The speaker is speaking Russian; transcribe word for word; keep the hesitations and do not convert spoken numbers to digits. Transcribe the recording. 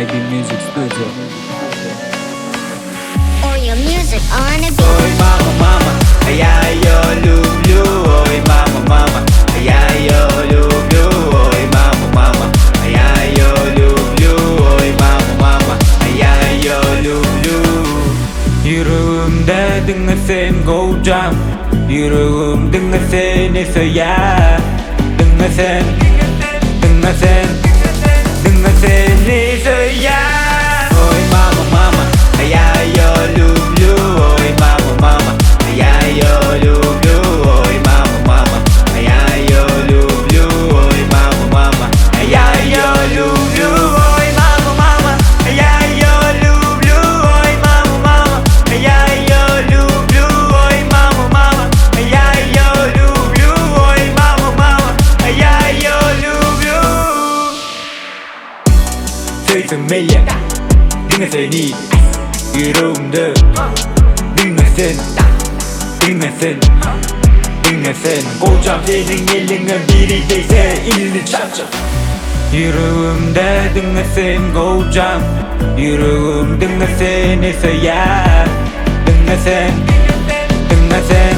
I B Music Studio. Or your music on a beat. Ой, мама, мама, а я ее люблю. Ой, мама, мама, а я ее люблю. Ой, мама, мама, а я ее люблю. Ой, мама, мама, а я ее люблю. Yürüğümde dinlesin kocam, yürüğüm dinlesin İsa'ya. Dinlesin, dinlesin, dinlesin İsa'ya. Ой, мама, мама, а я ее люблю. Ой, мама, мама, а я ее люблю. Ой, мама, мама, а я ее люблю. Ой, мама, мама, а я ее люблю. Ой, мама, мама, а я ее люблю. Ой, мама, мама, а я ее люблю. Ой, мама, мама, а я ее люблю. Ой, мама, мама, а я ее люблю. Söylemeye dinlesin yürüğümde. Dinlesin, dinlesin, dinlesin. Kocam senin eline biri değse elini çarpacak. Yürüğümde dinlesin kocam, yürüğüm dinlesin İsa'ya. Dinlesin, dinlesin,